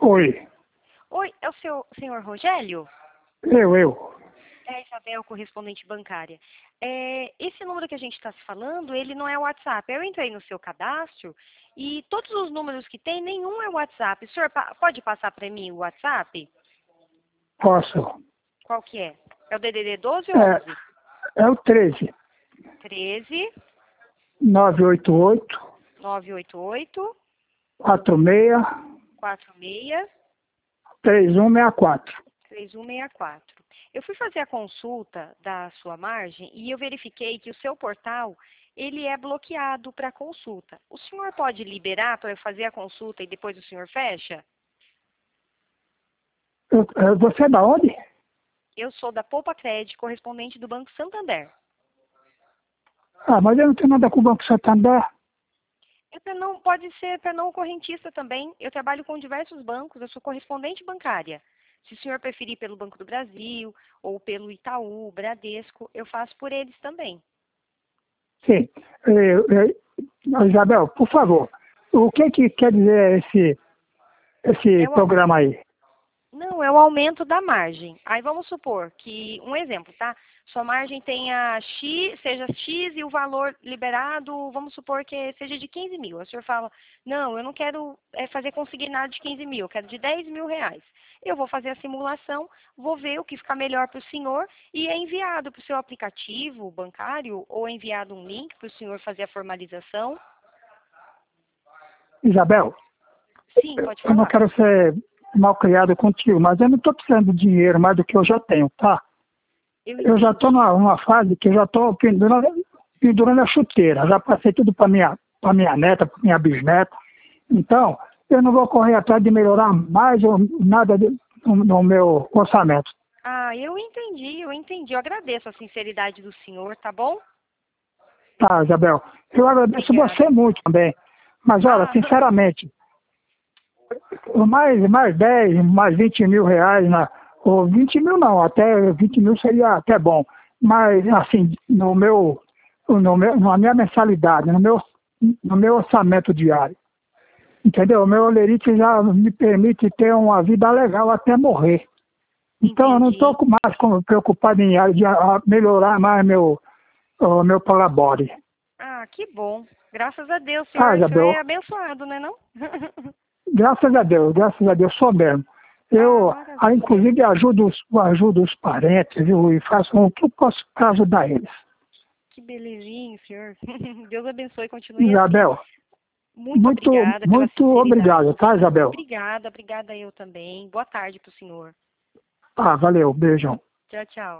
Oi, Oi, é o seu senhor Rogério? eu. É a Isabel, correspondente bancária. Esse número que a gente está se falando, ele não é o WhatsApp. Eu entrei no seu cadastro e todos os números que tem, nenhum é o WhatsApp. O senhor pode passar para mim o WhatsApp? Posso. Qual que é? É o DDD 12 ou É, 11? é o 13, 13 988 988 46 46 3164. 3164. Eu fui fazer a consulta da sua margem e eu verifiquei que o seu portal, ele é bloqueado para consulta. O senhor pode liberar para eu fazer a consulta e depois o senhor fecha? Você é da onde? Eu sou da Poupa Cred, correspondente do Banco Santander. Ah, mas eu não tenho nada com o Banco Santander. Pode ser para não correntista também. Eu trabalho com diversos bancos, eu sou correspondente bancária. Se o senhor preferir pelo Banco do Brasil ou pelo Itaú, Bradesco, eu faço por eles também. Sim. Isabel, por favor, o que quer dizer esse É o, programa aí? Não, é o aumento da margem. Aí vamos supor que, um exemplo, tá? Sua margem tenha X, seja X e o valor liberado, vamos supor que seja de 15 mil. O senhor fala, não, eu não quero fazer consignado de 15 mil, eu quero de 10 mil reais. Eu vou fazer a simulação, vou ver o que fica melhor para o senhor e é enviado para o seu aplicativo bancário ou é enviado um link para o senhor fazer a formalização. Isabel, Sim, pode eu não falar. quero ser mal criado contigo, mas eu não estou precisando de dinheiro mais do que eu já tenho, tá? Eu Eu já estou entendi. numa fase que eu já estou pendurando a chuteira. Já passei tudo para minha neta, para minha bisneta. Então, eu não vou correr atrás de melhorar mais ou nada no meu orçamento. Ah, eu entendi, eu entendi. Eu agradeço a sinceridade do senhor, tá bom? Tá, Isabel? Eu agradeço você Obrigada. muito também. Mas olha, Ah, sinceramente, mais 10, mais 20 mil reais, ou 20 mil não, até 20 mil seria até bom. Mas, assim, na minha mensalidade, no meu orçamento diário. Entendeu? O meu olerite já me permite ter uma vida legal até morrer. Então eu não estou entendi. mais preocupado em melhorar mais o meu Polabore. Ah, que bom. Graças a Deus, Ah, o senhor Isabel, é abençoado, né, não? graças a Deus, sou mesmo. Ah, Eu, maravilha. inclusive, ajudo os parentes, viu, e faço o que eu posso para ajudar eles. Que belezinho, senhor. Deus abençoe e continue assim. Isabel, Muito muito, obrigada pela muito sinceridade obrigado, do tá, senhor. Isabel? Obrigada eu também. Boa tarde para o senhor. Ah, valeu, beijão. Tchau, tchau.